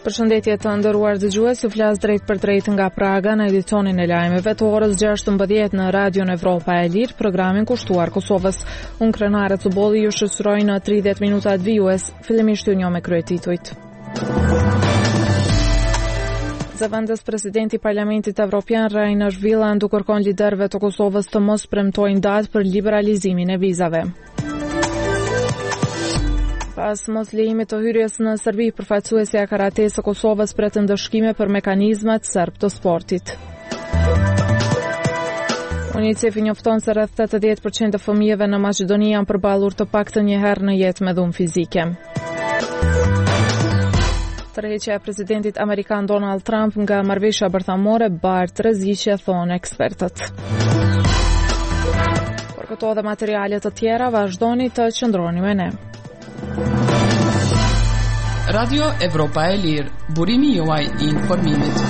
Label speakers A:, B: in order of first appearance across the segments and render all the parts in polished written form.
A: Përshëndetje të nderuar dëgjues, ju flas drejt për drejt nga Praga në edicionin e lajmeve të orës 16 në Radion Evropa e Lirë, programin kushtuar Kosovës. Unë Krenare Cubolli ju shoqëroj në 30 minutat vijues, fillimisht ju njoh me kryetitujt. Zëvendës presidenti i Parlamentit Evropian Rainer Wieland u kërkon liderëve të Kosovës të mos premtojnë datë për liberalizimin e vizave. Pas mos lejimit të hyrjes në Serbi, përfaqësuesja e karates së Kosovës pret ndëshkime për mekanizmat serb të sportit. UNICEF-i njofton se rreth 80% të fëmijëve në Maqedoni janë përballur të paktën një herë në jetë me dhunë fizike. Tërheqja e presidentit amerikan Donald Trump nga marrëveshja bërthamore bart rreziqe, thonë ekspertët. Për këto dhe materiale të tjera, vazhdoni të qëndroni me ne.
B: Radio Evropa e Lirë, burimi juaj i informimit.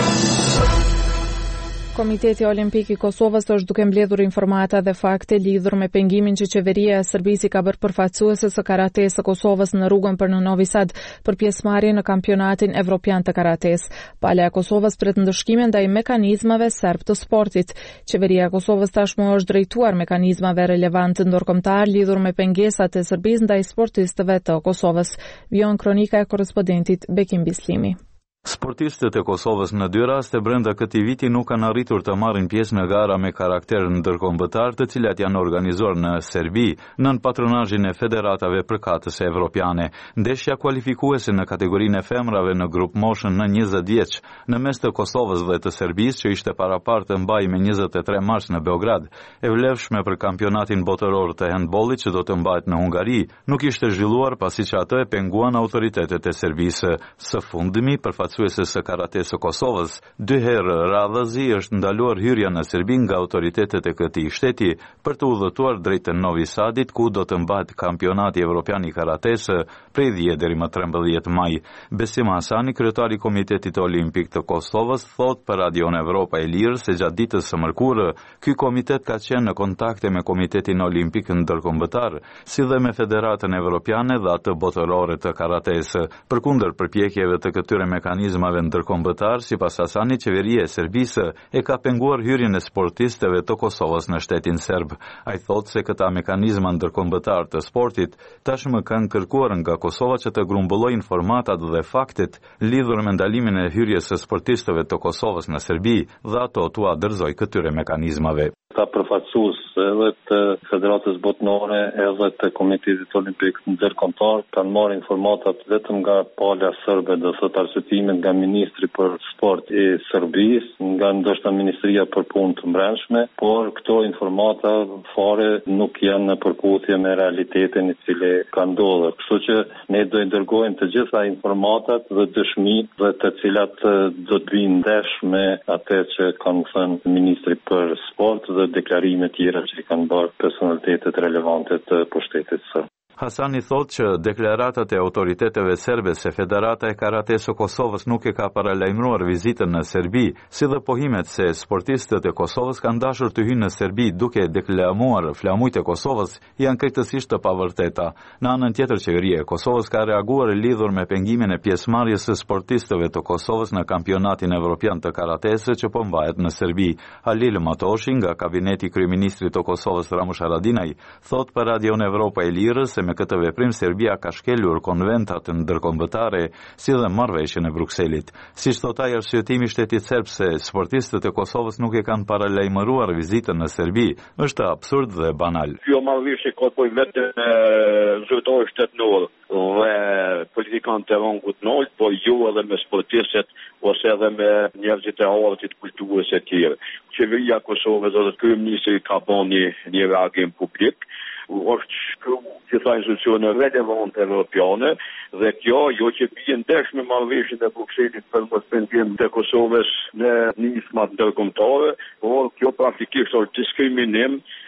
A: Komiteti Olimpik i Kosovës është duke mbledhur informata dhe fakte lidhur me pengimin që qeveria e Serbisë ka bërë përfaqësuesës së karates së Kosovës në rrugën për në Novi Sad për pjesëmarrje në kampionatin evropian të karates. Palja e Kosovës pret ndëshkime ndaj mekanizmave serb të sportit. Qeveria e Kosovës tashmë është drejtuar mekanizmave relevante ndërkombëtar lidhur me pengesat e Serbisë ndaj sportistëve të Kosovës. Vion kronika e korrespondentit Bekim Bislimi.
C: Sportistët e Kosovës në dy raste brenda këtij viti nuk kanë arritur të marrin pjesë në gara me karakter ndërkombëtar, të cilat janë organizuar në Serbi, nën patronazhin e federatave përkatëse evropiane. Ndeshja kualifikuese në kategorinë e femrave në grup moshën në 20 vjeç, në mes të Kosovës dhe të Serbisë, që ishte parapartë të mbajë me 23 mars në Beograd, e vlefshme për kampionatin botëror të handbollit që do të mbahet në Hungari, nuk ishte zhvilluar pasi që atë e penguan autoritetet e Serbisë. Së fundmi, përfaqësuesës së karates së Kosovës, dy herë radhëzi është ndaluar hyrja në Serbi nga autoritetet e këtij shteti për të udhëtuar drejt Novi Sadit, ku do të mbahet kampionati evropian i karates prej 10 deri më 13 maj. Besim Hasani, kryetari i Komitetit Olimpik të Kosovës, thot për Radion Evropa e Lirë se gjatë ditës së mërkurë, ky komitet ka qenë në kontakte me Komitetin Olimpik ndërkombëtar, si dhe me Federatën Evropiane dhe atë botërore të karates. Përkundër përpjekjeve të këtyre mekanizmave ndërkombëtar, sipas Hasanit, qeveria e Serbisë e ka penguar hyrjen e sportistëve të Kosovës në shtetin serb. Ai thotë se këta mekanizma ndërkombëtar të sportit tashmë kanë kërkuar nga Kosova që të grumbullojë informatat dhe faktet lidhur me ndalimin e hyrjes së sportistëve të Kosovës në Serbi dhe ato t'u dorëzoj këtyre mekanizmave.
D: Ka përfaqësues edhe të Federatës Botërore edhe të Komitetit Olimpik ndërkombëtar kanë marrë informatat vetëm nga palja serbe, do thotë arsyetimet nga ministri për sport i Serbisë, nga ndoshta Ministria për Punë të Brendshme, por këto informata fare nuk janë në përputhje me realitetin i cili ka ndodhur. Kështu që ne do i dërgojmë të gjitha informatat dhe dëshmitë dhe të cilat do të vinë ndesh me atë që kanë thënë ministri për sport dhe deklarime tjera që kanë bërë personalitetet relevante të pushtetit së.
C: Hasani thotë që deklaratat e autoriteteve serbe se Federata e Karates së Kosovës nuk e ka paralajmëruar vizitën në Serbi, si dhe pohimet se sportistët e Kosovës kanë dashur të hyjnë në Serbi duke deklamuar flamujt e Kosovës, janë krejtësisht të pavërteta. Në anën tjetër, qeveria e Kosovës ka reaguar lidhur me pengimin e pjesëmarrjes së sportistëve të Kosovës në kampionatin evropian të karates që po mbahet në Serbi. Halil Matoshi, nga kabineti i kryeministrit të Kosovës Ramush Haradinaj, thotë për Radion Evropa e Lirë se me këtë veprim Serbia ka shkelur konventat ndërkombëtare si dhe marrëveshjen e Brukselit. Siç thot ai, arsyetimi i shtetit serb se sportistët e Kosovës nuk e kanë paralajmëruar vizitën në Serbi është absurd dhe banal.
E: Kjo marrëveshje ka bëj vetëm zyrtarë shtetëror dhe politikanë të rangut nalt, por jo edhe me sportistët ose edhe me njerëzit e artit, kulturës e tjerë. Qeveria e Kosovës dhe kryeministri ka bënë një reagim publik, është shkruar gjitha institucione relevante evropiane dhe kjo jo që bie ndesh me marrëveshjen e Brukselit për mos pengim të Kosovës në nismat ndërkombëtare, por kjo praktikisht është diskriminim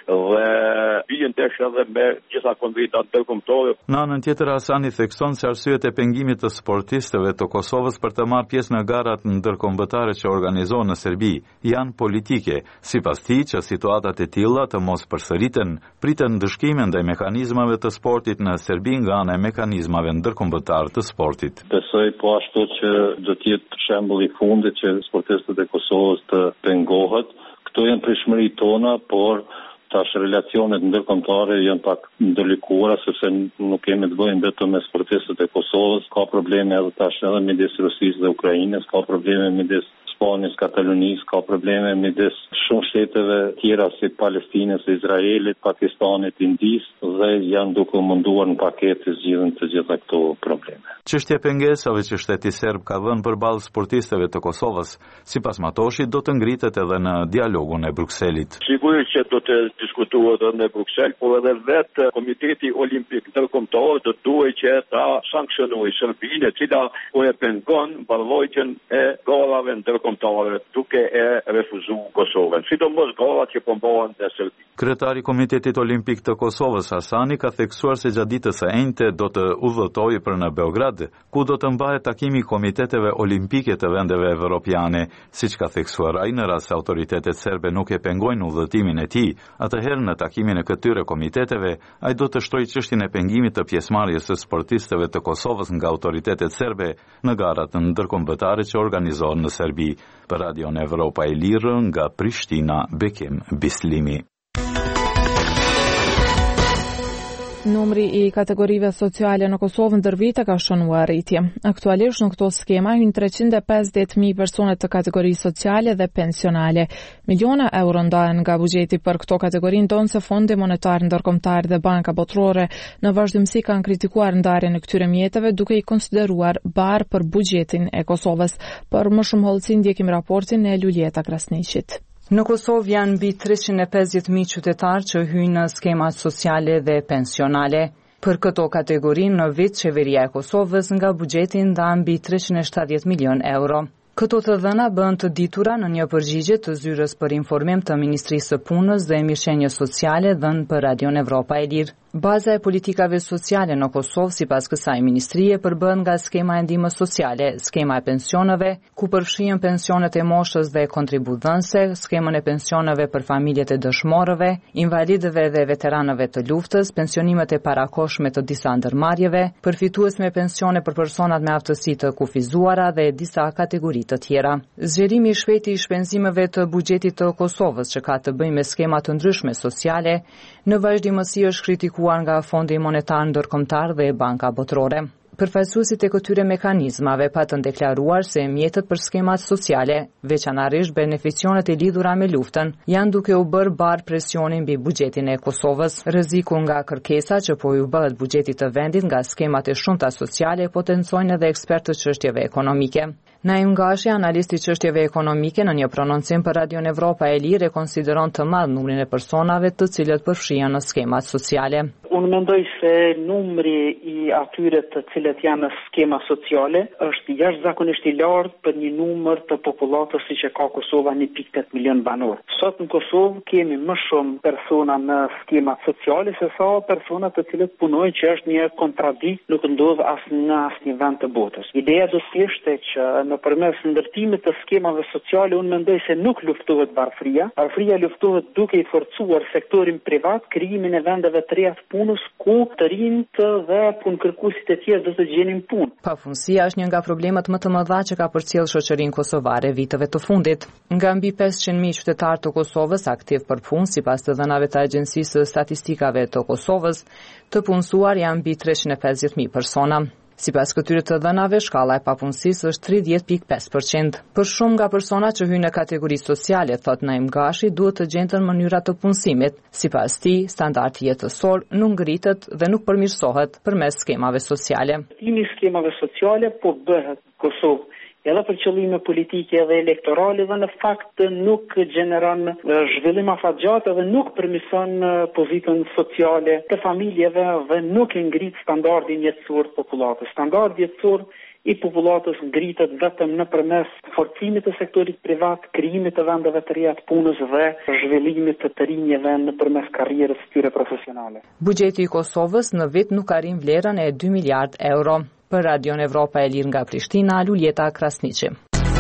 E: dhe bien desh edhe me gjitha konventat ndërkombëtare.
C: Në anën tjetër, Hasani thekson se arsyet e pengimit të sportistëve të Kosovës për të marrë pjesë në garat ndërkombëtare që organizohen në Serbi janë politike. Sipas tij, që situatat e tilla të mos përsëriten, priten ndëshkime ndaj mekanizmave të sportit në Serbi nga ana e mekanizmave ndërkombëtar të sportit.
D: Besoj po ashtu që do të jetë shembull i fundit që sportistët e Kosovës të pengohet. Këto janë prishmëri tona, por tash relacionet ndërkombëtare janë pak ndërlikuara sepse nuk kemi të bëjmë vetëm me sportistët e Kosovës, ka probleme edhe tash edhe midis Rusisë dhe Ukrainës, ka probleme midis Spanjës, Katalonisë, ka probleme midis shumë shteteve tjera si Palestinës, Izraelit, Pakistanit, Indisë dhe janë duke munduar në paketë të zgjidhin të gjitha këto probleme.
C: Çështja e pengesave që shteti serb ka dhënë përballë sportistëve të Kosovës, sipas Matoshit do të ngritet edhe në dialogun e Brukselit.
E: Sigurisht që do të diskutohet edhe në Bruksel, por edhe vetë Komiteti Olimpik Ndërkombëtar do duhet që ta sankcionojë Serbinë, e cila po e pengon mbarojtjen e garave ndërkombëtare duke e refuzuar Kosovën, sidomos garat që po mbahen në Serbi.
C: Kryetari i Komitetit Olimpik të Kosovës, Hasani, ka theksuar se gjatë ditës së enjte do të udhëtojë për në Beograd, ku do të mbahet takimi i komiteteve olimpike të vendeve evropiane, siç ka theksuar ai. Në rast se autoritetet serbe nuk e pengojnë udhëtimin e tij, atëherë në takimin e këtyre komiteteve, ai do të shtojë çështjen e pengimit të pjesëmarrjes së sportistëve të Kosovës nga autoritetet serbe në garat ndërkombëtare që organizohen në Serbi. Për Radion Evropa e Lirë, nga Prishtina, Bekim Bislimi.
A: Numri i kategorive sociale në Kosovë ndër vite ka shënuar rritje. Aktualisht në këto skema hynë 350.000 persone të kategorisë sociale dhe pensionale. Miliona euro ndahen nga buxheti për këto kategori, ndonse Fondi Monetar Ndërkombëtar dhe Banka Botërore në vazhdimsi kanë kritikuar ndarjen e këtyre mjeteve duke i konsideruar barë për buxhetin e Kosovës. Për më shumë hollësi ndjekim raportin e Luljeta Krasniqit.
F: Në Kosovë janë mbi 350.000 qytetarë që hyjnë në skemat sociale dhe pensionale. Për këto kategori në vit, qeveria e Kosovës nga buxheti ndan mbi 370 milion euro. Këto të dhëna bën të ditura në një përgjigje të zyrës për informim të Ministrisë së Punës dhe Mirëqenies Sociale dhënë për Radion Evropa e Lirë. Baza e politikave sociale në Kosovë, sipas kësaj ministrie, përbën nga skema e ndihmës sociale, skema e pensioneve, ku përfshihen pensionet e moshës dhe kontributdhënëse, skemën e pensioneve për familjet e dëshmorëve, invalidëve dhe veteranëve të luftës, pensionimet e parakohshme të disa ndërmarrjeve, përfitues me pensione për personat me aftësi të kufizuara dhe disa kategori të tjera. Zgjerimi i shpejtë i shpenzimeve të buxhetit të Kosovës që ka të bëjë me skema të ndryshme sociale, në vazhdimësi është kritikuar nga Fondi Monetar Ndërkombëtar dhe Banka Botërore. Përfaqësuesit e këtyre mekanizmave patën deklaruar se mjetët për skemat sociale, veçanërisht beneficionet e lidhura me luftën, janë duke u bërë barë presionin mbi buxhetin e Kosovës. Rreziku nga kërkesa që po ju bëhet buxhetit të vendit nga skemat e shumta sociale potencojnë edhe ekspertët çështjeve ekonomike. Naim Gashi, analisti çështjeve ekonomike, në një prononcim për Radion Evropa e Lirë, konsideron të madh numrin e personave të cilët përfshihen në skemat sociale.
G: Unë mendoj se numri i atyre të cilët janë në skema sociale është jashtëzakonisht i lartë për një numër të popullatës siç e ka Kosova 1.8 milion banor. Sot në Kosovë kemi më shumë persona në skemat sociale se sa persona të cilët punojnë, që është një kontradikt, nuk ndodh në asnjë vend të botës. Ideja do të ishte që nëpërmes ndërtimit të skemave sociale, unë mendoj se nuk luftohet varfëria. Varfëria luftohet duke i forcuar sektorin privat, krijimin e vendeve të reja të punës, ku të rinjt dhe punëkërkuesit e tjerë do të gjenin punë.
F: Papunësia është një nga problemet më të mëdha që ka përcjell shoqërinë kosovare viteve të fundit. Nga mbi 500.000 qytetarë të Kosovës aktiv për punë, sipas të dhënave të Agjencisë së Statistikave të Kosovës, të punësuar janë mbi 350.000 persona. Sipas këtyre të dhënave, shkalla e papunësisë është 30.5%. Për shumë nga personat që hyjnë në kategori sociale, thot Naim Gashi, duhet të gjenden mënyra të punësimit. Sipas tij, standardi jetësor nuk ngritet dhe nuk përmirësohet përmes skemave sociale.
G: Timi skemave sociale po bëhet në Kosovë edhe për qëllime politike dhe elektorale dhe në fakt nuk gjeneron zhvillim afatgjatë dhe nuk përmirëson pozitën sociale të familjeve dhe nuk e ngrit standardin jetësor të popullatës. Standardi jetësor i popullatës ngritet vetëm nëpërmes forcimit të sektorit privat, krijimit të vendeve të reja të punës dhe zhvillimit të rinjeve nëpërmes karrierës së tyre profesionale.
F: Buxheti i Kosovës në vit nuk arrin vlerën e 2 miliard euro. Për Radion Evropa e Lirë nga Prishtina, Luljeta Krasniqi.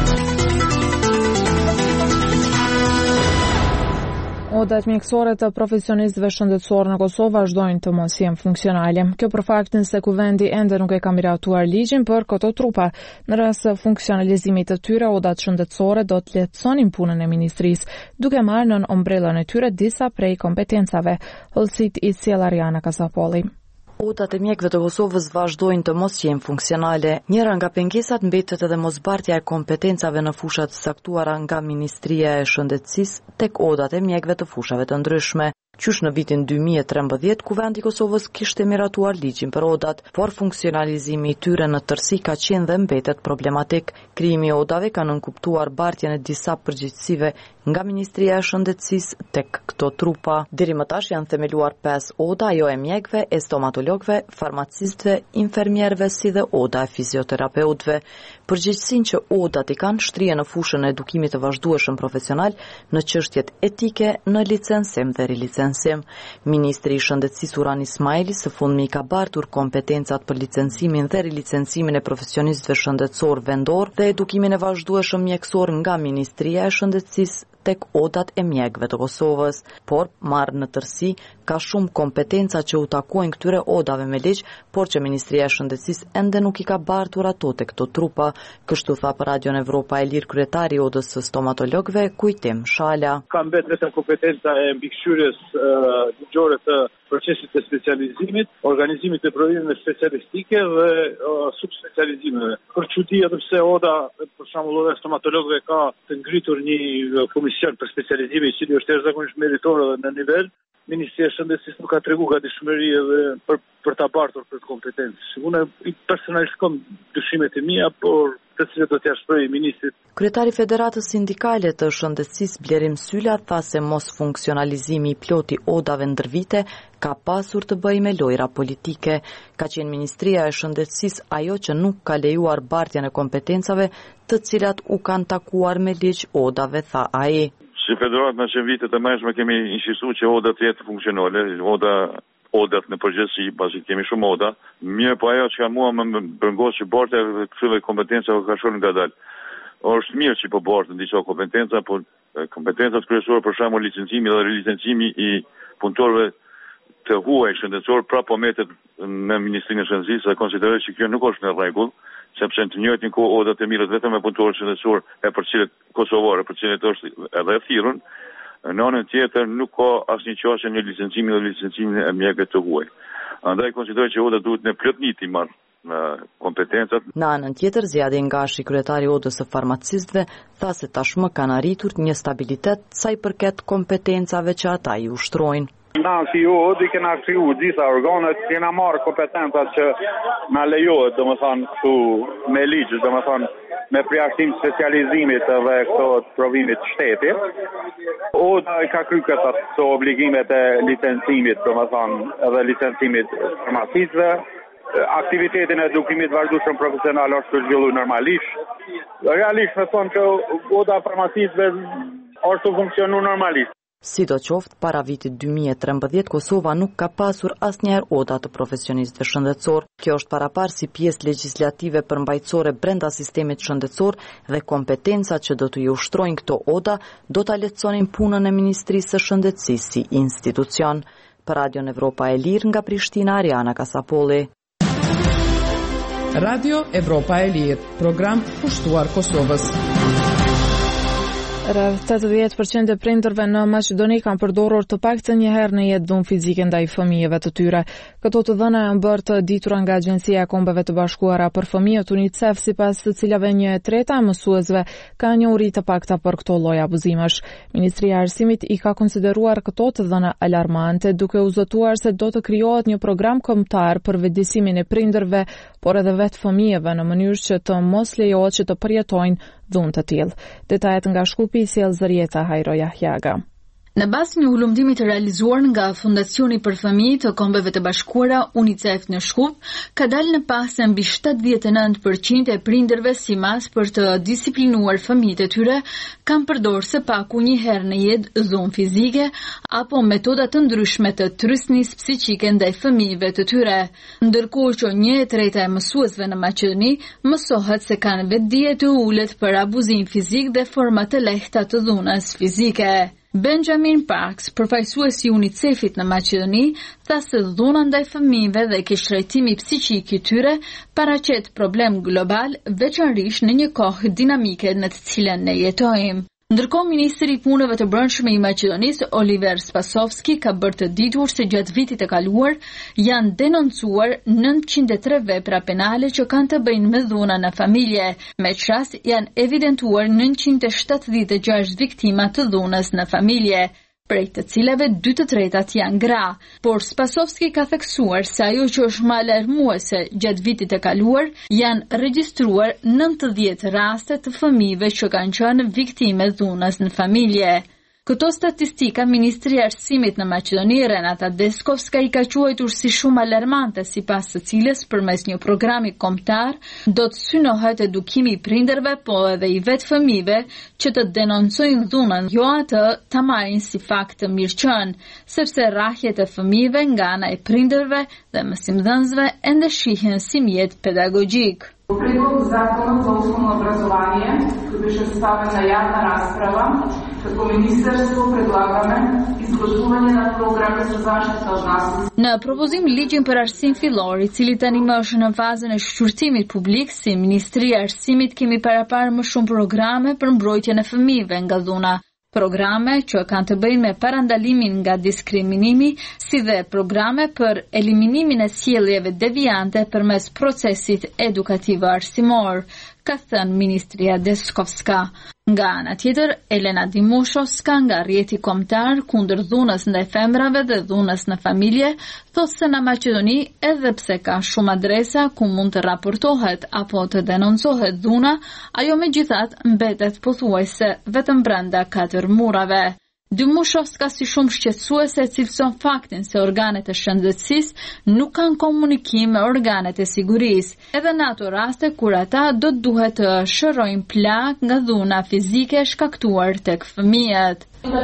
A: Odat mjekësore të profesionistëve shëndetësor në Kosovë vazhdojnë të mos jenë funksionale. Kjo për faktin se kuvendi ende nuk e ka miratuar ligjin për këto trupa. Në rast të funksionalizimit të tyre, odat shëndetësore do të lehtësonin punën e ministrisë, duke marrë nën ombrellën e tyre disa prej kompetencave. Hollësit i sjell Ariana Kasapolli.
H: Odat e mjekëve të Kosovës vazhdojnë të mos jenë funksionale. Njëra nga pengesat mbetet edhe mosbartja e kompetencave në fushat saktuara nga Ministria e Shëndetësisë tek odat e mjekëve të fushave të ndryshme. Qysh në vitin 2013, Kuvendi i Kosovës kishte miratuar ligjin për odat, por funksionalizimi i tyre në tërësi ka qenë dhe mbetet problematik. Krijimi i odave ka nënkuptuar bartjen e disa përgjegjësive nga Ministria e Shëndetësisë tek këto trupa. Deri më tash janë themeluar 5 oda, jo e mjekëve, e stomatologëve, farmacistëve, infermierëve si dhe oda e fizioterapeutëve. Përgjegjësinë që odat i kanë shtrihen në fushën e edukimit të vazhdueshëm profesional, në çështjet etike, në licencim dhe rilicencim. Ministri i Shëndetësisë Uran Ismaili së fundmi ka bartur kompetencat për licencimin dhe rilicencimin e profesionistëve shëndetësor vendor dhe edukimin e vazhdueshëm mjekësor nga Ministria e Shëndetësisë tek odat e mjekëve të Kosovës, por marrë në tërësi ka shumë kompetenca që u takojnë këtyre odave me ligj, por që Ministria e Shëndetësisë ende nuk i ka bartur ato tek këto trupa, kështu tha për Radion Evropa e Lirë kryetari i odës së stomatologëve Kujtim Shala.
E: Ka mbetë vetëm kompetenca e mbikëqyrjes ligjore të procesit të specializimit, organizimit të provimeve specialistike dhe subspecializimeve. Për çudi edhe pse oda, për shembull oda stomatologëve ka të ngritur një komision për specializime i cili është jashtëzakonisht meritor edhe në nivel, Ministria e Shëndetësisë nuk ka treguar gatishmëri edhe për ta bartur këtë kompetencë. Unë personalisht kam dyshimet e mia, por të cilat do t'ia shpreh ministrit.
H: Kryetari i Federatës Sindikale të Shëndetësisë Blerim Sylla tha se mos funksionalizimi i plot i odave ndër vite ka pasur të bëjë me lojra politike. Ka qenë Ministria e Shëndetësisë ajo që nuk ka lejuar bartjen e kompetencave të cilat u kanë takuar me ligj odave, tha ai.
E: Si federat në që vitet e mëshme kemi insistuar që odat të jetë funksionale, odat në përgjithësi, pasi kemi shumë oda. Mirë, po ajo që mua më bërngos që bartja e këtyre kompetencave ka shkuar ngadalë. Është mirë që po bartën disa kompetenca, por kompetencat kryesore për shembull licencimi dhe rilicencimi i punëtorëve të huaj shëndetësor prapo metet në Ministrinë e Shëndetësisë, dhe konsideroj që kjo nuk është në rregull, sepse në të njëjtin kohë odat e mirët vetëm me punëtorë shëndetësor e për cilët kosovare, për cilët është edhe thirrën, në anën tjetër nuk ka asnjë qasje në licencimin dhe licencimin e mjekëve të huaj. Andaj konsideroj që oda duhet në plotnit i marrë kompetencat.
H: Në anën tjetër, Zjadi Ngashi, kryetari i odës së farmacistëve, tha se tashmë kanë arritur një stabilitet sa i përket kompetencave që ata i ushtrojnë.
I: Na si odë i kena kriju disa organet, kena marrë kompetencat që na lejohet, domethënë këtu me ligj, domethënë me përjashtim specializimit dhe këto provimit shtetit. Oda i ka kryu këto obligimet e licencimit, domethënë edhe licencimit farmacistëve. Aktivitetin e edukimit vazhdueshëm profesional është zhvilluar normalisht. Realisht me thonë që oda farmacistëve është funksionuar normalisht.
H: Sidoqoftë, para vitit 2013, Kosova nuk ka pasur asnjëherë oda të profesionistëve shëndetësor. Kjo është paraparë si pjesë legjislative përmbajtësore brenda sistemit shëndetësor dhe kompetencat që do të i ushtrojnë këto oda do ta lehtësonin punën e Ministrisë së Shëndetësisë si institucion. Për Radion Evropa e Lirë nga Prishtina, Ariana Kasapolli.
B: Radio Evropa e Lirë, program kushtuar Kosovës.
A: Rreth 80% e prindërve në Maqedoni kanë përdorur të paktën një herë në jetë dhunë fizike ndaj fëmijëve të tyre. Këto të dhëna janë bërë të ditura nga Agjencia e Kombeve të Bashkuara për Fëmijët UNICEF, sipas të cilave 1/3 e mësuesve ka njohuri të pakta për këto lloj abuzimesh. Ministria e Arsimit i ka konsideruar këto të dhëna alarmante, duke u zotuar se do të krijohet një program kombëtar për vëdësimin e prindërve, por edhe vetë fëmijëve në mënyrë që të mos lejohet që të përjetojnë dhunë të tillë. Detajet nga Shkupi sjell Zërieta Hajro Jahjaga.
J: Në bazë një hulumtimi të realizuar nga Fondacioni për Fëmijë të Kombeve të Bashkuara UNICEF në Shkup, ka dalë në pas se mbi 79% e prindërve si mas për të disiplinuar fëmijët e tyre kanë përdorur së paku një herë në jetë dhunë fizike apo metoda të ndryshme të trysnisë psiqike ndaj fëmijëve të tyre. Ndërkohë që 1/3 e mësuesve në Maqedoni mësohet se kanë vetdije të ulët për abuzim fizik dhe forma të lehta të dhunës fizike. Benjamin Parks, përfaqësuesi i UNICEF-it në Maqedoni, tha se dhuna ndaj fëmijëve dhe keqtrajtimi psiqik i tyre paraqet problem global, veçanërisht në një kohë dinamike në të cilën ne jetojmë. Ndërkohë, Ministri i Punëve të Brendshme i Maqedonisë, Oliver Spasovski, ka bërë të ditur se gjatë vitit të kaluar janë denoncuar 903 vepra penale që kanë të bëjnë me dhuna në familje. Me rast janë evidentuar 976 viktima të dhunës në familje, prej të cilave 2/3 janë gra, por Spasovski ka theksuar se ajo që është më alarmuese gjatë vitit të kaluar janë regjistruar 90 raste të fëmijëve që kanë qenë viktime dhunës në familje. Këto statistika Ministri i Arsimit në Maqedoni, Renata Deskovska, i ka quajtur si shumë alarmante, sipas së cilës përmes një programi kombëtar do të synohet edukimi i prindërve, po edhe i vetë fëmijëve që të denoncojnë dhunën, jo atë ta marrin si fakt të mirëqen, sepse rrahjet e fëmijëve nga ana e prindërve dhe mësimdhënësve ende shihen si mjet pedagogjik.
K: Predlog zakona za osnovno obrazovanje, ki беше ставен на javna rasprava, kako ministrstvo predlagаме izglasуване na programe za zaštitu od nasilja.
J: Në propozim ligjin për arsim fillor, i cili tani më është në fazën e shqyrtimit publik, si Ministria e Arsimit kemi paraparë më shumë programe për mbrojtjen e fëmijëve nga dhuna. Programe që kanë të bëjnë me parandalimin nga diskriminimi, si dhe programe për eliminimin e sjelljeve deviante përmes procesit edukativ arsimor, ka thënë Ministria Deskovska. Nga ana tjetër, Elena Dimoshovska nga rrjeti kombëtar kundër dhunës ndaj femrave dhe dhunës në familje, thotë se në Maqedoni, edhe pse ka shumë adresa ku mund të raportohet apo të denoncohet dhuna, ajo megjithatë mbetet pothuajse vetëm brenda 4 murave. Dimoshovska si shumë shqetësuese cilëson faktin se organet e shëndetësisë nuk kanë komunikim me organet e sigurisë, edhe në ato raste kur ata do të duhet të shërojnë plagë nga dhuna fizike shkaktuar tek fëmijët.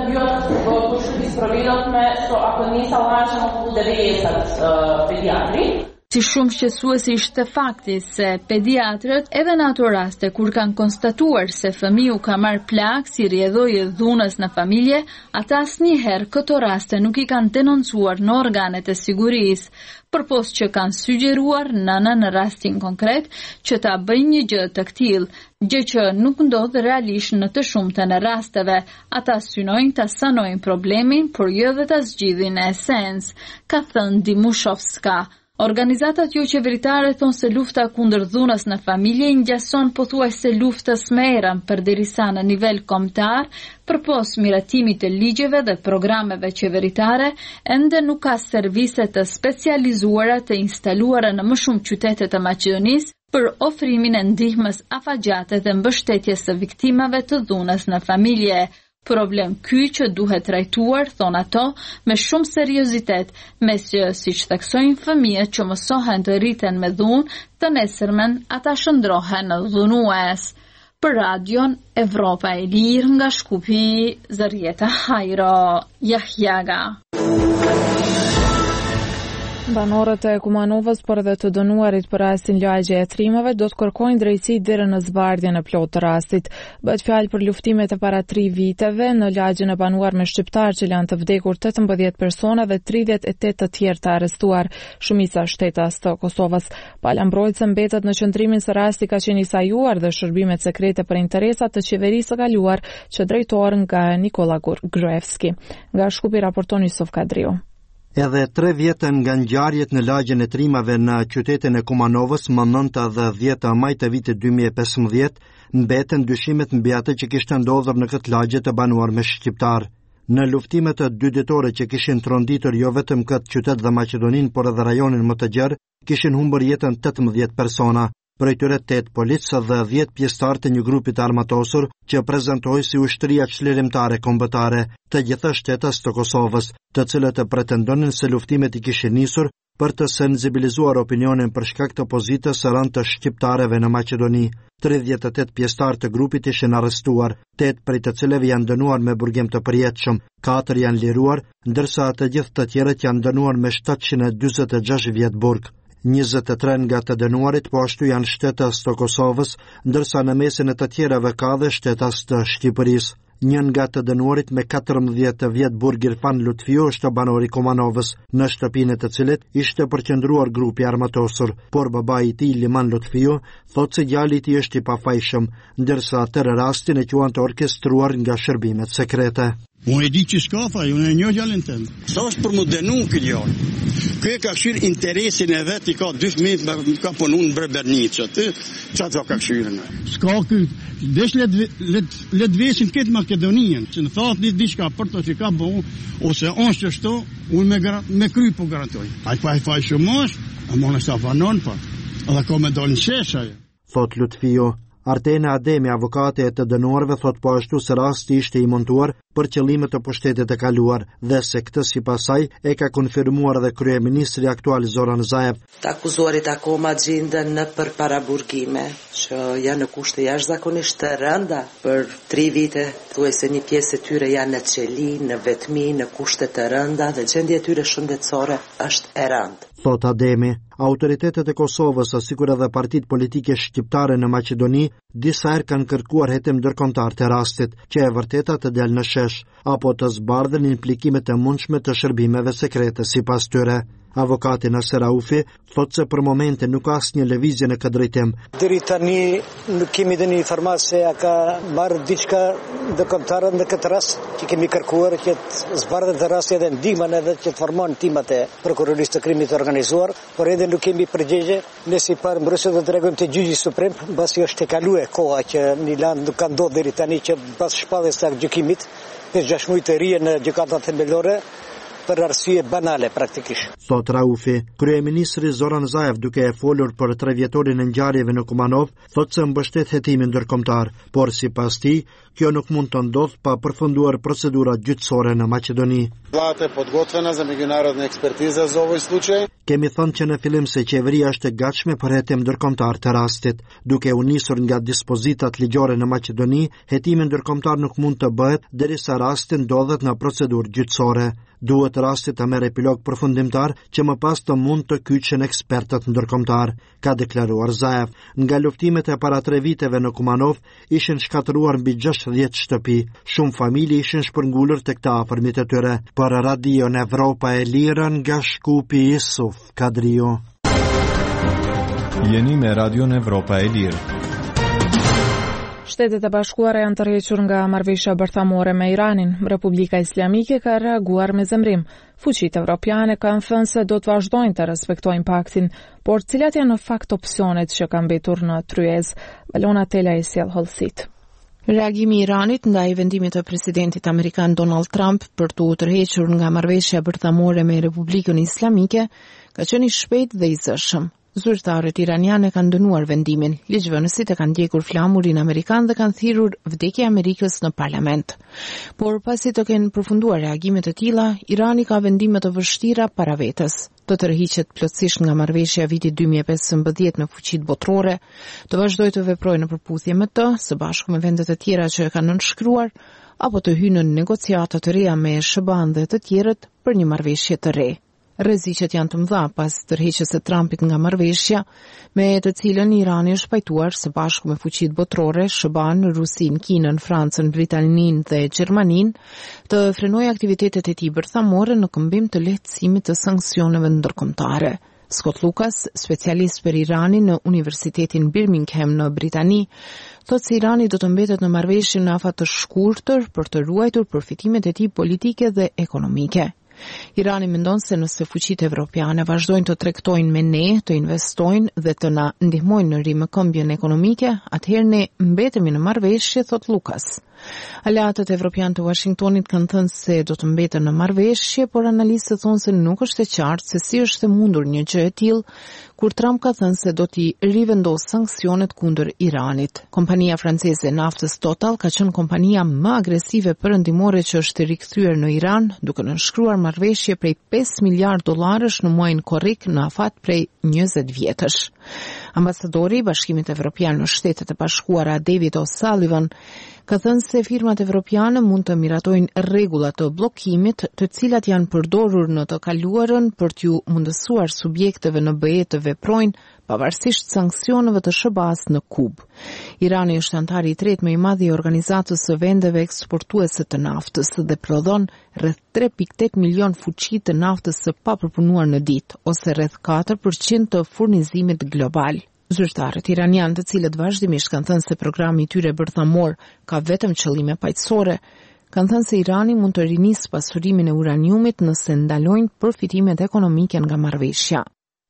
J: Si shumë shqetësuesi ishte fakti se pediatrët edhe në ato raste kur kanë konstatuar se fëmiu ka marrë plagë si rrjedhojë dhunës në familje, ata asnjëherë këto raste nuk i kanë denoncuar në organet e sigurisë, përpos që kanë sugjeruar nënën në rastin konkret që ta bëjnë një gjë të tillë, gjë që nuk ndodh realisht në të shumtën e rasteve. Ata synojnë ta sanojnë problemin, por jo dhe ta zgjidhin në esencë, ka thënë Dimoshovska. Organizatat jo qeveritare thonë se lufta kundër dhunës në familje i ngjason pothuajse luftës më erën përderisa në nivel kombëtar, përpos miratimit të ligjeve dhe programeve qeveritare, ende nuk ka servise të specializuara të instaluara në më shumë qytete të Maqedonisë për ofrimin e ndihmës afagjate dhe mbështetjes së viktimave të dhunës në familje. Problem ky që duhet trajtuar, thonë ato, me shumë seriozitet, mes që, siç theksojnë, fëmijët që mësohen të rriten me dhunë, të nesërmen ata shndrohen në dhunues. Për radion Evropa e Lirë nga Shkupi, Zarieta Hajro, Jahjaga.
A: Banorët e Kumanovës për dhe të dënuarit për rastin lagje e trimave do të kërkojnë drejtësi deri në zbardhjen e plotë të rastit. Bëhet fjalë për luftimet e para 3 viteve në lagjen e banuar me shqiptar që lanë të vdekur 18 persona dhe 38 të tjerë të arrestuar, shumica shtetas të Kosovës. Pala mbrojtëse mbetet në qendrimin se rasti ka qenë i sajuar dhe shërbimet sekrete për interesat të qeverisë së kaluar që drejtohen nga Nikola Gruevski. Nga Shkupi raporton Yusuf Kadriu.
L: Edhe 3 vjetë nga ngjarjet në lagjen e trimave në qytetin e Kumanovës më 9 dhe 10 maj të vitit 2015, mbeten dyshimet mbi atë që kishte ndodhur në këtë lagje të banuar me shqiptar. Në luftimet e 2 ditore që kishin tronditur jo vetëm këtë qytet dhe Maqedoninë, por edhe rajonin më të gjerë, kishin humbur jetën 18 persona. Prej tyre 8 policë dhe 10 pjesëtar të një grupi të armatosur që prezantohej si ushtria çlirimtare kombëtare të gjitha shtetas të Kosovës, të cilët e pretendonin se luftimet i kishin nisur për të sensibilizuar opinionin për shkak të pozitës së rëndë të shqiptarëve në Maqedoni. 38 pjesëtar të grupit ishin arrestuar, 8 prej të cilëve janë dënuar me burgim të përjetshëm, 4 janë liruar, ndërsa të gjithë të tjerët janë dënuar me 746 vjet burg. 23 nga të dënuarit po ashtu janë shtetas të Kosovës, ndërsa në mesin e të tjerave ka dhe shtetas të Shqipërisë. Njën nga të dënuarit me 14 vjet burg Irfan Lutfiu është banori Kumanovës, në shtëpinë e të cilit ishte përqendruar grupi armatosur, por babai i tij Liman Lutfiu thotë se djali i tij është i pafajshëm, ndërsa atë rastin e quante orkestruar nga shërbimet sekrete.
M: Unë e di që s'ka faj, unë e një gjallin tëmë. Sa është për më dënu këtë gjallë? Këj ka këshirë interesin e vetë, i ka 2 fëmijë, ka punu në Brebernicë, që ka këshirë në? S'ka këtë, desh let vesin këtë Makedonien, që në thatë një diçka për të që ka bëhu, ose onë që shto, unë me kry po garantoj. A i faj shumë është, a më në sa fanon pa, edhe ka me dalë në shesha.
L: Thot Lutfiu. Artena Ademi, avokate e të dënuarve, thot po ashtu se rasti ishte i montuar për qëllime të pushtetit e kaluar dhe se këtë sipas saj e ka konfirmuar dhe kryeministri aktual Zoran Zaev.
N: Të akuzuarit akoma gjenden në përparaburgime që janë në kushte jashtëzakonisht të rënda. Për 3 vite thuajse një pjesë e tyre janë në qeli, në vetmi, në kushte të rënda dhe gjendja e tyre shëndetësore është e rëndë.
L: Thot Ademi, autoritetet e Kosovës, asikur edhe partitë politike shqiptare në Maqedoni, disa herë kanë kërkuar hetim ndërkombëtar të rastit, që e vërteta të del në shesh, apo të zbardhen implikimet e mundshme të shërbimeve sekrete sipas tyre. Avokati Nasser Raufi thotë se për momente nuk ka asnjë lëvizje në këtë drejtim.
O: Deri tani nuk kemi dhënë informacion se a ka marrë diçka ndërkombëtare në këtë rast, që kemi kërkuar që të zbardhet të rasti edhe ndihmën edhe që të formon timat e prokurorisë të krimit të organizuar, por edhe nuk kemi përgjigje. Ne si parë mbrojtëse do të tregojmë te gjyqi suprem, mbasi është e kaluar koha që në land nuk ka ndodhur deri tani që pas shpalljes së gjykimit 5-6 muaj të rije në gjykatën themelore për arsye banale praktikisht.
L: Thot Raufi, kryeministri Zoran Zaev, duke e folur për 3 vjetorin e ngjarjeve në Kumanov, thotë se mbështet hetimin ndërkombëtar, por sipas tij, kjo nuk mund të ndodhë pa përfunduar procedurat gjyqësore në Maqedoni.
P: Vlada podgotвена za međunarodne ekspertize za ovaj slučaj.
L: Kemi thënë që në fillim se qeveria është e gatshme për hetim ndërkombëtar të rastit, duke u nisur nga dispozitat ligjore në Maqedoni, hetimi ndërkombëtar nuk mund të bëhet derisa rasti ndodhet në procedurë gjyqësore. Duhet rasti të merr epilog përfundimtar që më pas të mund të kyçen ekspertët ndërkombëtar, ka deklaruar Zaev. Nga luftimet e para 3 viteve në Kumanov ishin shkatëruar mbi 60 shtëpi. Shumë familje ishin shpërngulur tek të afërmit e tyre. Për Radion Evropa e Lirë nga Shkupi Isuf Kadriu.
Q: Jeni me Radion Evropa e Lirë.
A: Shtetet e Bashkuara janë tërhequr nga marrëveshja bërthamore me Iranin. Republika Islamike ka reaguar me zemrim. Fuqitë evropiane kanë thënë se do të vazhdojnë të respektojnë paktin, por cilat janë në fakt opsionet që kanë mbetur në tryezë? Valona Tela e sjell hollësit.
R: Reagimi i Iranit ndaj vendimit të presidentit amerikan Donald Trump për të tërhequr nga marrëveshja bërthamore me Republikën Islamike ka qenë i shpejtë dhe i zëshëm. Zyrtarët iraniane kanë dënuar vendimin. Ligjvënësit e kanë ndjekur flamurin amerikan dhe kanë thirrur vdekje e Amerikës në parlament. Por pasi të kenë përfunduar reagimet e tilla, Irani ka vendime të vështira para vetes. Të tërhiqet plotësisht nga marrëveshja e vitit 2015 me fuqitë botërore, të vazhdojë të veprojë në përputhje me të, së bashku me vendet e tjera që e kanë nënshkruar, apo të hyjnë në negociata të reja me SHBA-n dhe të tjerët për një marrëveshje të re. Rreziqet janë të mëdha pas tërheqjes së Trumpit nga marrëveshja, me të cilën Irani është pajtuar së bashku me fuqitë botërore, SHBA-n, Rusinë, Kinën, Francën, Britaninë dhe Gjermaninë, të frenojë aktivitetet e tij bërthamore në këmbim të lehtësimit të sanksioneve ndërkombëtare. Scott Lucas, specialist për Iranin në Universitetin Birmingham në Britani, thotë se Irani do të mbetet në marrëveshje në afat të shkurtër për të ruajtur përfitimet e tij politike dhe ekonomike. Irani mendon se nëse fuqitë evropiane vazhdojnë të tregtojnë me ne, të investojnë dhe të na ndihmojnë në rimëkëmbjen ekonomike, atëherë ne mbetemi në marrëveshje, thot Lucas. Aleatët evropian të Washingtonit kanë thënë se do të mbeten në marrëveshje, por analistët thonë se nuk është e qartë se si është e mundur një gjë e tillë, kur Trump ka thënë se do t'i rivendos sanksionet kundër Iranit. Kompania franceze naftës Total ka qenë kompania më agresive perëndimore që është rikthyer në Iran, duke nënshkruar marrëveshje prej 5 miliard dollarësh në muajin korrik në afat prej 20 vjetësh. Ambasadori i Bashkimit Evropian në Shtetet e Bashkuara David O'Sullivan ka thënë se firmat evropiane mund të miratojnë rregulla të bllokimit, të cilat janë përdorur në të kaluarën për t'ju mundësuar subjekteve në BE të veprojnë pavarësisht sanksioneve të SBA-s në Kubë. Irani është antari i tretë më i madh i Organizatës së Vendeve Eksportuese të Naftës dhe prodhon rreth 3.8 milion fuqi të naftës së papërpunuar në ditë, ose rreth 4% të furnizimit global. Zyrtarët iranian, të cilët vazhdimisht kanë thënë se programi i tyre bërthamor ka vetëm qëllime paqësore, kanë thënë se Irani mund të rinisë pasurimin e uraniumit nëse ndalojnë përfitimet ekonomike nga marrëveshja.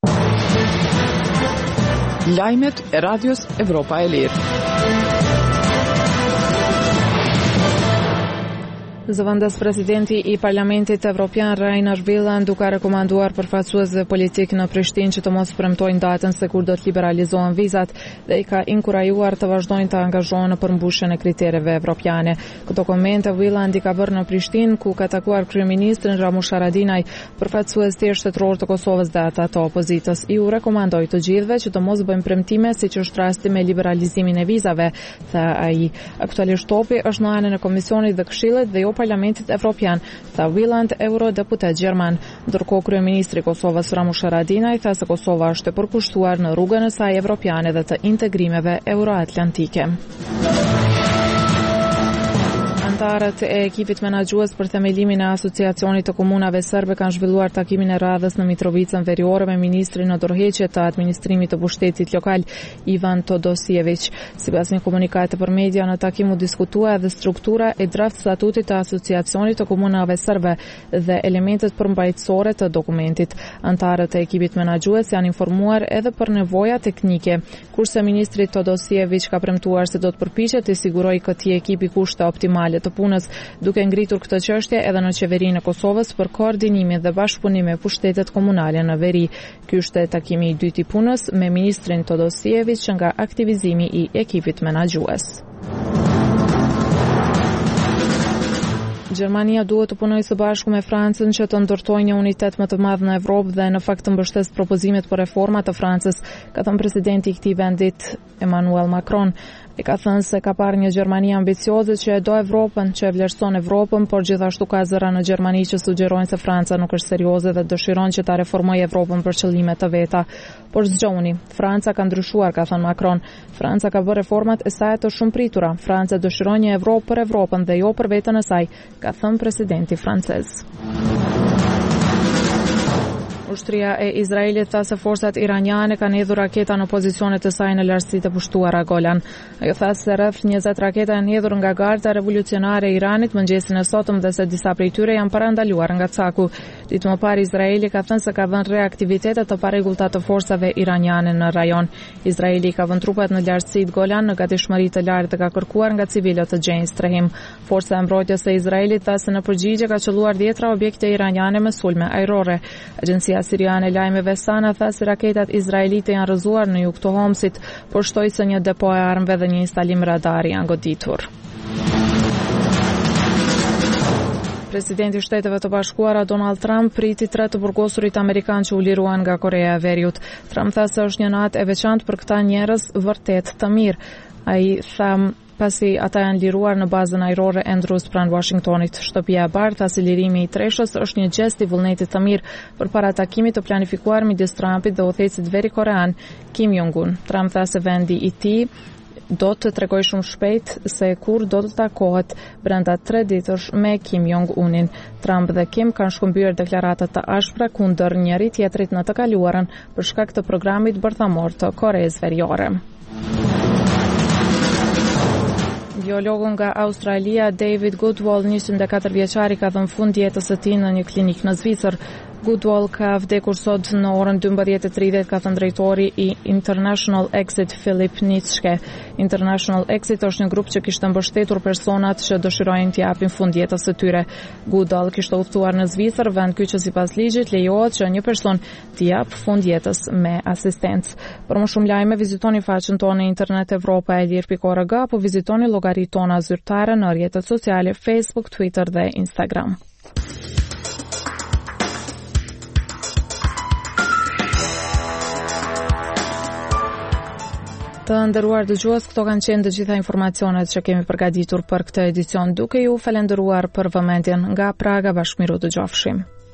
B: Lajmet e Radios Evropa e Lirë.
A: Zëvendës presidenti i Parlamentit Evropian Rainer Wieland duke rekomanduar përfaqësuesve politik në Prishtinë që të mos premtojnë datën se kur do të liberalizohen vizat dhe i ka inkurajuar të vazhdojnë të angazhohen në përmbushjen e kritereve evropiane. Këto komente Wieland i ka bërë në Prishtinë, ku ka takuar kryeministrin Ramush Haradinaj, përfaqësues tjerë shtetëror të Kosovës dhe ata të opozitës. I u rekomandoi të gjithëve që të mos bëjnë premtime siç është rasti me liberalizimin e vizave, tha ai. Aktualisht topi është në anën e Komisionit dhe Këshillit dhe jo Parlamentit Evropian, tha Wieland, eurodeputet gjerman. Ndërkohë kryeministri i Kosovës Ramush Haradinaj tha se Kosova është e përkushtuar në rrugën e saj evropiane dhe të integrimeve euroatlantike. Anëtarët e ekipit menaxhues për themelimin e Asociacionit të Komunave Serbe kanë zhvilluar takimin e radhës në Mitrovicën Veriore me ministrin në dorëheqje të administrimit të pushtetit lokal Ivan Todosijević. Sipas një komunikati për media, në takim u diskutua edhe struktura e draft statutit të Asociacionit të Komunave Serbe dhe elementet përmbajtësore të dokumentit. Anëtarët e ekipit menaxhues janë informuar edhe për nevoja teknike, kurse ministri Todosijević ka premtuar se do të përpiqet të sigurojë këtij ekipi kushte optimale të punës, duke ngritur këtë çështje edhe në qeverinë e Kosovës për koordinimin dhe bashkëpunimin me pushtetet komunale në veri. Ky është takimi i dytë i punës me ministrin Todosijević nga aktivizimi i ekipit menaxhues. Gjermania duhet të punojë së bashku me Francën që të ndërtojë një unitet më të madh në Evropë dhe në fakt të mbështes propozimet për reforma të Francës, ka thënë presidenti i këtij vendit Emmanuel Macron. E ka thënë se ka parë një Gjermani ambicioze që e do Evropën, që e vlerëson Evropën, por gjithashtu ka zëra në Gjermani që sugjerojnë se Franca nuk është serioze dhe dëshiron që ta reformojë Evropën për qëllime të veta. Por zgjoni, Franca ka ndryshuar, ka thënë Macron. Franca ka bërë reformat e saj të shumëpritura. Franca dëshiron një Evropë për Evropën dhe jo për veten e saj, ka thënë presidenti francez. Ushtria e Izraelit tha se forcat iraniane kanë hedhur raketa në pozicionet e saj në lartësitë e pushtuara Golan. Ajo tha se rreth 20 raketa janë hedhur nga garda revolucionare e Iranit mëngjesin e sotëm dhe se disa prej tyre janë parandaluar nga caku. Ditë më parë Izraeli ka thënë se ka vënë re aktivitete të parregullta të forcave iraniane në rajon. Izraeli ka vënë trupat në lartësitë Golan në gatishmëri të lartë dhe ka kërkuar nga civilët të gjejnë strehim. Forca e mbrojtjes së Izraelit tha se në përgjigje ka qelluar 10 objekte iraniane me sulme ajrore. Agjencia Siriane lajmeve Sana tha se raketat izraelite janë rrëzuar në jug të Homsit, por shtoi se një depo e armëve dhe një instalim radari janë goditur. Presidenti i Shteteve të Bashkuara Donald Trump priti 3 të burgosurit amerikan që u liruan nga Korea e Veriut. Trump tha se është një natë e veçantë për këta njerëz vërtet të mirë. Ai tha pasi ata janë liruar në bazën ajrore Andrews pranë Washingtonit. Shtëpia e Bardhë tha se lirimi i treshës është një gjest i vullnetit të mirë përpara takimit të planifikuar midis Trumpit dhe udhëheqësit verikorean Kim Jong-un. Trump tha se vendi i tij do të tregoj shumë shpejt se kur do të takohet brenda 3 ditësh me Kim Jong-unin. Trump dhe Kim kanë shkëmbyer deklarata të ashpra kundër njëri tjetrit në të kaluarën për shkak të programit bërthamor të Koreas Veriore. Biologu nga Australia David Goodwall, 24 vjeçari, ka dhënë fund jetës së tij në një klinikë në Zvicër. Goodall ka vdekur sot në orën 12:30, ka thënë drejtori i International Exit Filip Nitschke. International Exit është një grup që kishte mbështetur personat që dëshirojnë të japin fundjetës së tyre. Goodall kishte udhëtuar në Zvicër, vend ky që sipas ligjit lejohet që një person të jap fundjetës me asistencë. Për më shumë lajme vizitoni faqen tonë në internet evropaelir.org apo vizitoni llogaritë tona zyrtare në rrjetet sociale Facebook, Twitter dhe Instagram. Të nderuar dëgjues, këto kanë qenë të gjitha informacionet që kemi përgatitur për këtë edicion. Duke ju falendëruar për vëmendjen, nga Praga, bashkëmiru dëgjofshim.